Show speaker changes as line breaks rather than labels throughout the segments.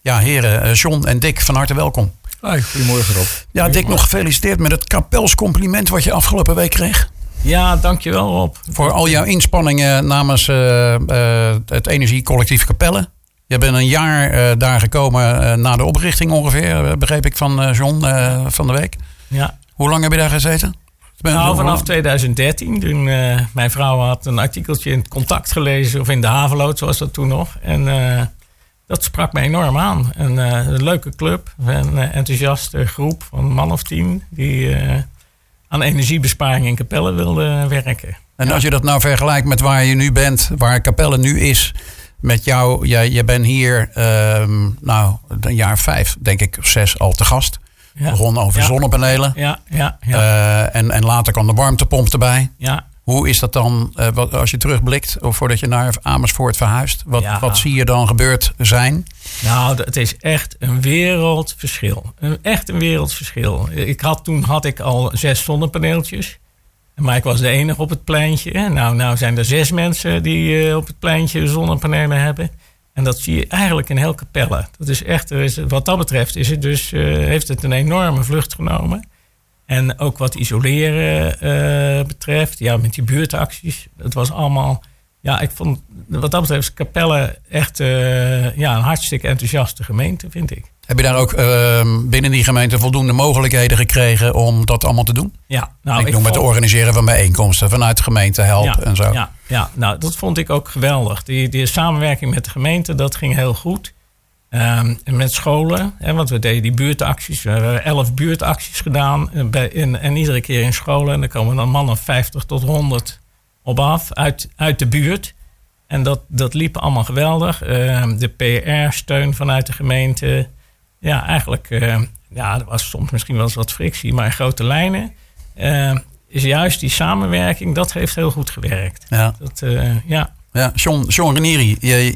Ja, heren, John en Dick, van harte welkom.
Hoi, goedemorgen Rob.
Ja, Dick, nog gefeliciteerd met het kapelscompliment wat je afgelopen week kreeg.
Ja, dankjewel Rob.
Voor al jouw inspanningen namens het Energiecollectief Capelle. Je bent een jaar daar gekomen na de oprichting ongeveer, begreep ik van John van de week.
Ja.
Hoe lang heb je daar gezeten?
Vanaf 2013. Toen mijn vrouw had een artikeltje in het Contact gelezen, of in de Haveloot zoals dat toen nog. En dat sprak me enorm aan. Een leuke club, een enthousiaste groep van een man of 10 die aan energiebesparing in Capelle wilde werken.
En als je dat nou vergelijkt met waar je nu bent, waar Capelle nu is, met jou, je bent hier een jaar 5, denk ik, of 6 al te gast.
Ja.
Begon over zonnepanelen.
Ja.
En later kwam de warmtepomp erbij.
Ja.
Hoe is dat dan, als je terugblikt, of voordat je naar Amersfoort verhuist? Wat zie je dan gebeurd zijn?
Nou, het is echt een wereldverschil. Echt een wereldverschil. Toen had ik al 6 zonnepaneeltjes. Maar ik was de enige op het pleintje. Nou zijn er 6 mensen die op het pleintje zonnepanelen hebben. En dat zie je eigenlijk in heel Capelle. Dat is echt, wat dat betreft heeft het een enorme vlucht genomen. En ook wat isoleren betreft, ja, met die buurtacties. Het was allemaal, ja, ik vond wat dat betreft Capelle echt een hartstikke enthousiaste gemeente, vind ik.
Heb je daar ook binnen die gemeente voldoende mogelijkheden gekregen om dat allemaal te doen?
Ja,
ik noem het organiseren van bijeenkomsten vanuit de gemeente helpen en zo.
Ja, nou, dat vond ik ook geweldig. Die samenwerking met de gemeente, dat ging heel goed. En met scholen, want we deden die buurtacties. We hebben 11 buurtacties gedaan. En iedere keer in scholen. En dan komen dan mannen 50 tot 100 op af uit de buurt. En dat liep allemaal geweldig. De PR-steun vanuit de gemeente. Ja, eigenlijk, er was soms misschien wel eens wat frictie. Maar in grote lijnen is juist die samenwerking, dat heeft heel goed gewerkt. Ja.
Ja, John Renieri,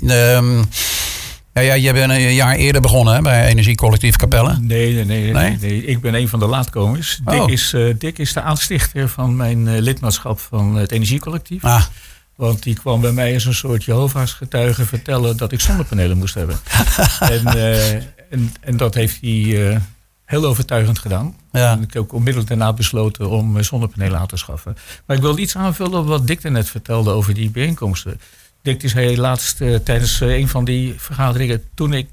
jij bent een jaar eerder begonnen bij Energiecollectief Capelle.
Nee. Ik ben een van de laatkomers. Dick is de aanstichter van mijn lidmaatschap van het Energiecollectief. Want die kwam bij mij als een soort Jehovah's getuige vertellen dat ik zonnepanelen moest hebben. en dat heeft hij heel overtuigend gedaan. Ja. En ik heb ook onmiddellijk daarna besloten om zonnepanelen aan te schaffen. Maar ik wil iets aanvullen op wat Dick er net vertelde over die bijeenkomsten. Dick is laatst tijdens een van die vergaderingen, toen ik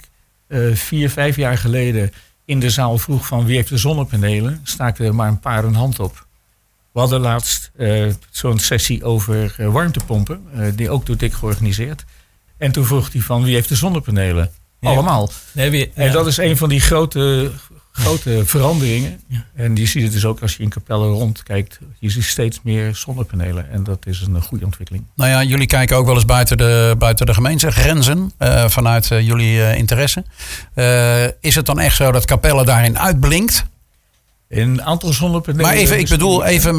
4-5 jaar geleden in de zaal vroeg van wie heeft de zonnepanelen, staken er maar een paar een hand op. We hadden laatst zo'n sessie over warmtepompen, die ook door Dick georganiseerd. En toen vroeg hij van wie heeft de zonnepanelen? Ja. Allemaal. En dat is een van die grote veranderingen. Ja. En je ziet het dus ook als je in Capelle rondkijkt. Je ziet steeds meer zonnepanelen. En dat is een goede ontwikkeling.
Nou ja, jullie kijken ook wel eens buiten de gemeensgrenzen. Vanuit jullie interesse. Is het dan echt zo dat Capelle daarin uitblinkt?
Een aantal zonnepanelen.
Maar ik bedoel even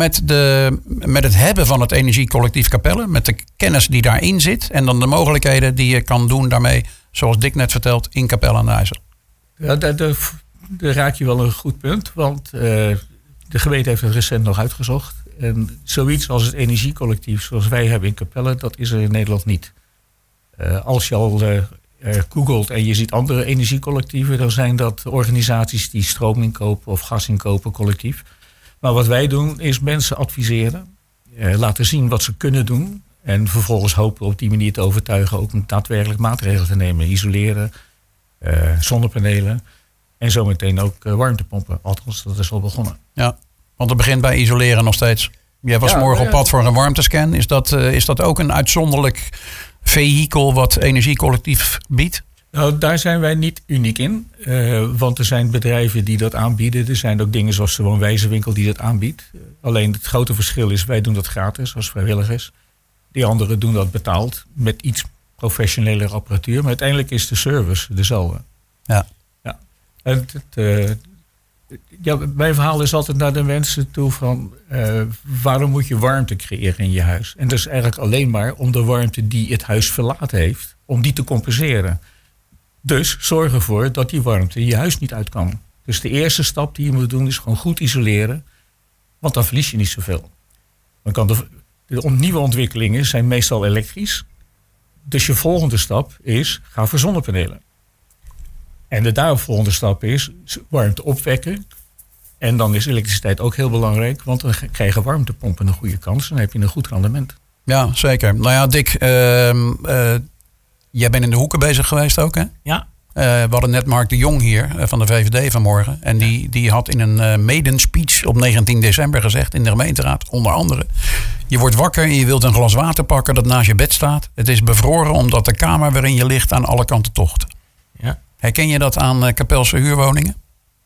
met het hebben van het Energiecollectief Capelle. Met de kennis die daarin zit. En dan de mogelijkheden die je kan doen daarmee. Zoals Dick net vertelt, in Capelle aan de IJssel.
Ja, daar raak je wel een goed punt. Want de gemeente heeft het recent nog uitgezocht. En zoiets als het Energiecollectief zoals wij hebben in Capelle, dat is er in Nederland niet. Als je al googelt en je ziet andere energiecollectieven, dan zijn dat organisaties die stroom inkopen of gas inkopen collectief. Maar wat wij doen is mensen adviseren, laten zien wat ze kunnen doen. En vervolgens hopen op die manier te overtuigen ook om daadwerkelijk maatregelen te nemen. Isoleren, zonnepanelen en zometeen ook warmtepompen. Althans, dat is al begonnen.
Ja, want het begint bij isoleren nog steeds. Jij was morgen op pad voor een warmtescan. Is dat ook een uitzonderlijk vehikel wat Energiecollectief biedt?
Nou, daar zijn wij niet uniek in. Want er zijn bedrijven die dat aanbieden. Er zijn ook dingen zoals de Woonwijzerwinkel die dat aanbiedt. Alleen het grote verschil is, wij doen dat gratis als vrijwilligers. Die anderen doen dat betaald met iets professionelere apparatuur. Maar uiteindelijk is de service dezelfde.
Ja.
En mijn verhaal is altijd naar de mensen toe van waarom moet je warmte creëren in je huis? En dat is eigenlijk alleen maar om de warmte die het huis verlaten heeft, om die te compenseren. Dus zorg ervoor dat die warmte je huis niet uit kan. Dus de eerste stap die je moet doen is gewoon goed isoleren, want dan verlies je niet zoveel. Dan kan de nieuwe ontwikkelingen zijn meestal elektrisch. Dus je volgende stap is, ga voor zonnepanelen. En de daaropvolgende stap is warmte opwekken. En dan is elektriciteit ook heel belangrijk. Want dan krijgen warmtepompen een goede kans. En dan heb je een goed rendement.
Ja, zeker. Nou ja, Dick, jij bent in de hoeken bezig geweest ook, hè?
Ja.
We hadden net Mark de Jong hier van de VVD vanmorgen. En die had in een maiden speech op 19 december gezegd in de gemeenteraad, onder andere: je wordt wakker en je wilt een glas water pakken dat naast je bed staat. Het is bevroren omdat de kamer waarin je ligt aan alle kanten tocht.
Ja.
Herken je dat aan Kapelse huurwoningen?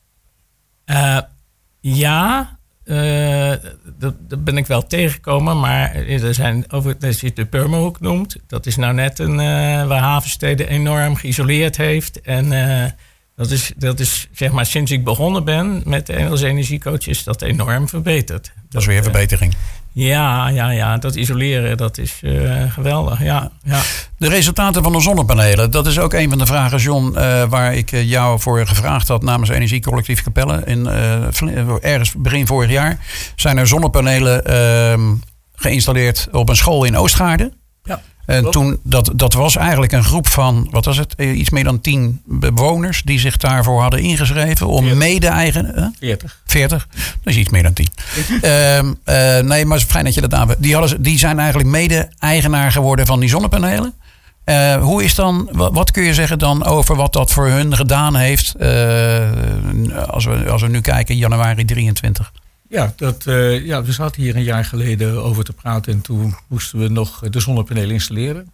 Dat ben ik wel tegengekomen. Maar er zit de Purmerhoek noemt. Dat is nou net waar Havenstede enorm geïsoleerd heeft. En dat is zeg maar sinds ik begonnen ben met de Engelse energiecoach is dat enorm verbeterd.
Dat is weer verbetering.
Ja, dat isoleren, dat is geweldig. Ja.
De resultaten van de zonnepanelen, dat is ook een van de vragen, John, waar ik jou voor gevraagd had namens Energiecollectief Capelle. Ergens begin vorig jaar zijn er zonnepanelen geïnstalleerd op een school in Oostgaarden. Ja. En toen, dat was eigenlijk een groep van, wat was het? Iets meer dan 10 bewoners die zich daarvoor hadden ingeschreven om mede-eigen... 40. Dat is iets meer dan 10. Nee, maar het is fijn dat je dat aanbiedt. Die zijn eigenlijk mede-eigenaar geworden van die zonnepanelen. Hoe is dan, wat kun je zeggen dan over wat dat voor hun gedaan heeft als we nu kijken, januari 23?
Ja, we zaten hier een jaar geleden over te praten en toen moesten we nog de zonnepanelen installeren.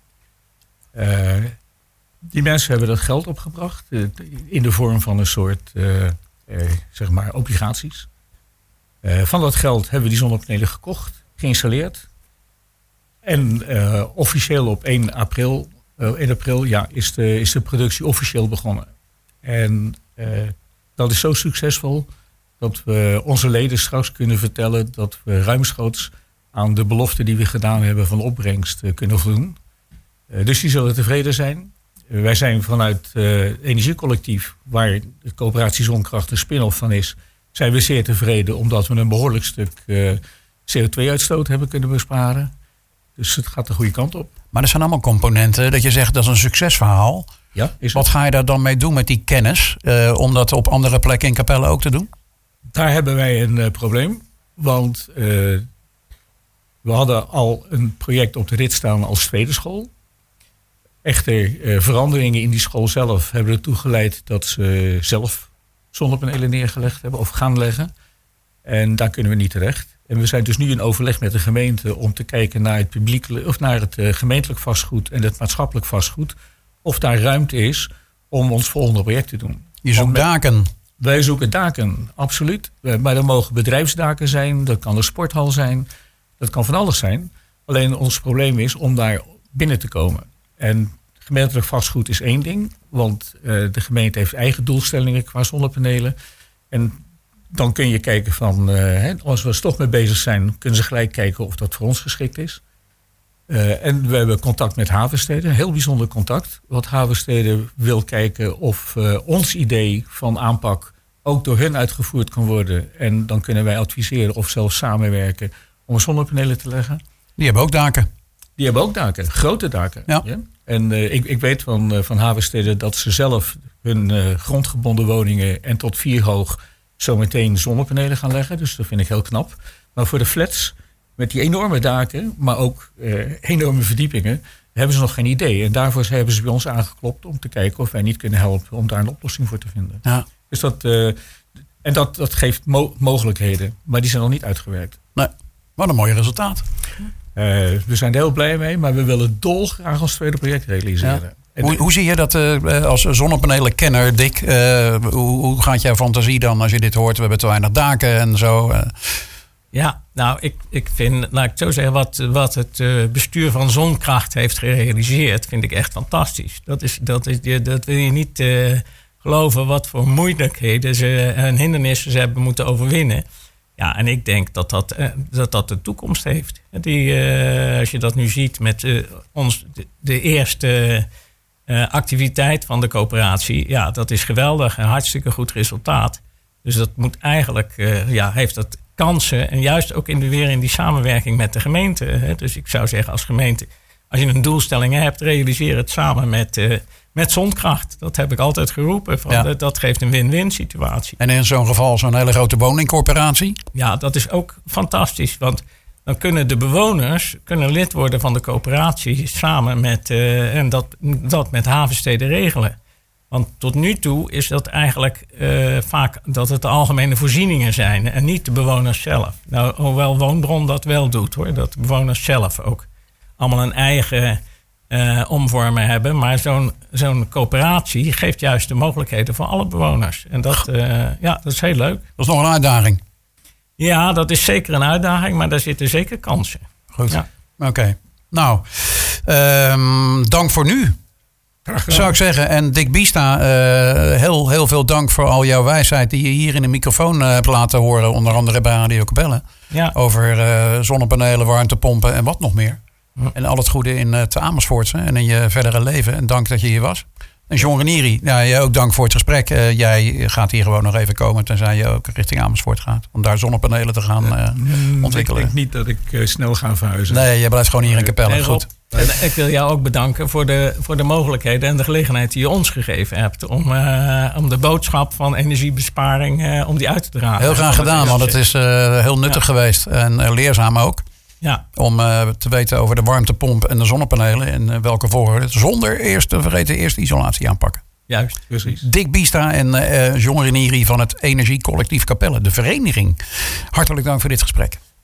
Die mensen hebben dat geld opgebracht in de vorm van een soort zeg maar obligaties. Van dat geld hebben we die zonnepanelen gekocht, geïnstalleerd. En officieel op 1 april is de productie officieel begonnen. En dat is zo succesvol dat we onze leden straks kunnen vertellen dat we ruimschoots aan de belofte die we gedaan hebben van opbrengst kunnen voldoen. Dus die zullen tevreden zijn. Wij zijn vanuit Energiecollectief, waar de coöperatie Zonkracht een spin-off van is, zijn we zeer tevreden omdat we een behoorlijk stuk CO2-uitstoot hebben kunnen besparen. Dus het gaat de goede kant op.
Maar er zijn allemaal componenten dat je zegt dat is een succesverhaal.
Ja,
wat ga je daar dan mee doen met die kennis om dat op andere plekken in Capelle ook te doen?
Daar hebben wij een probleem, want we hadden al een project op de rit staan als tweede school. Echter, veranderingen in die school zelf hebben ertoe geleid dat ze zelf zonnepanelen neergelegd hebben of gaan leggen. En daar kunnen we niet terecht. En we zijn dus nu in overleg met de gemeente om te kijken naar het gemeentelijk vastgoed en het maatschappelijk vastgoed. Of daar ruimte is om ons volgende project te doen.
Je zoekt daken.
Wij zoeken daken, absoluut. Maar dat mogen bedrijfsdaken zijn, dat kan een sporthal zijn, dat kan van alles zijn. Alleen ons probleem is om daar binnen te komen. En gemeentelijk vastgoed is één ding, want de gemeente heeft eigen doelstellingen qua zonnepanelen. En dan kun je kijken van, als we er toch mee bezig zijn, kunnen ze gelijk kijken of dat voor ons geschikt is. En we hebben contact met Havenstede, heel bijzonder contact. Want Havenstede wil kijken of ons idee van aanpak ook door hen uitgevoerd kan worden. En dan kunnen wij adviseren of zelfs samenwerken om zonnepanelen te leggen.
Die hebben ook daken.
Die hebben ook daken, grote daken.
Ja.
Ja? En ik weet van Havenstede dat ze zelf hun grondgebonden woningen en tot 4 hoog zometeen zonnepanelen gaan leggen. Dus dat vind ik heel knap. Maar voor de flats met die enorme daken, maar ook enorme verdiepingen, hebben ze nog geen idee. En daarvoor hebben ze bij ons aangeklopt om te kijken of wij niet kunnen helpen om daar een oplossing voor te vinden. Ja. Dus dat geeft mogelijkheden, maar die zijn nog niet uitgewerkt.
Nee, wat een mooi resultaat.
We zijn er heel blij mee, maar we willen dolgraag ons tweede project realiseren.
Ja. Hoe zie je dat als zonnepanelenkenner, Dick? Hoe gaat jouw fantasie dan als je dit hoort? We hebben te weinig daken en zo.
Ja, nou, ik vind, laat ik het zo zeggen, wat het bestuur van Zonkracht heeft gerealiseerd, vind ik echt fantastisch. Dat wil je niet geloven wat voor moeilijkheden en hindernissen ze hebben moeten overwinnen. Ja, en ik denk dat de toekomst heeft. Als je dat nu ziet met de eerste activiteit van de coöperatie, ja, dat is geweldig, een hartstikke goed resultaat. Dus dat moet eigenlijk, heeft dat kansen en juist ook weer in die samenwerking met de gemeente. Dus ik zou zeggen als gemeente, als je een doelstelling hebt, realiseer het samen met zonkracht. Dat heb ik altijd geroepen. Dat geeft een win-win situatie.
En in zo'n geval zo'n hele grote woningcorporatie?
Ja, dat is ook fantastisch. Want dan kunnen de bewoners lid worden van de coöperatie samen met en dat met havensteden regelen. Want tot nu toe is dat eigenlijk vaak dat het de algemene voorzieningen zijn en niet de bewoners zelf. Nou, hoewel Woonbron dat wel doet hoor, dat de bewoners zelf ook allemaal een eigen omvormen hebben. Maar zo'n coöperatie geeft juist de mogelijkheden voor alle bewoners. En dat is heel leuk.
Dat is nog een uitdaging.
Ja, dat is zeker een uitdaging, maar daar zitten zeker kansen.
Goed,
ja.
Oké. Nou, dank voor nu. Zou ik zeggen. En Dick Biesta, heel veel dank voor al jouw wijsheid die je hier in de microfoon hebt laten horen. Onder andere bij Radio Capelle.
Ja.
Over zonnepanelen, warmtepompen en wat nog meer. Ja. En al het goede in het Amersfoortse en in je verdere leven. En dank dat je hier was. En John Ranieri, jij ook dank voor het gesprek. Jij gaat hier gewoon nog even komen tenzij je ook richting Amersfoort gaat. Om daar zonnepanelen te gaan ontwikkelen.
Ik denk niet dat ik snel ga verhuizen.
Nee, jij blijft gewoon hier in Capelle. Goed.
En ik wil jou ook bedanken voor de mogelijkheden en de gelegenheid die je ons gegeven hebt. Om de boodschap van energiebesparing om die uit te dragen.
Heel graag gedaan, want het is heel nuttig geweest. En leerzaam ook.
Ja.
Om te weten over de warmtepomp en de zonnepanelen. En welke volgorde. Zonder eerst te vergeten eerst isolatie aanpakken.
Juist,
precies.
Dick Biesta en John Ranieri van het Energiecollectief Capelle. De vereniging. Hartelijk dank voor dit gesprek.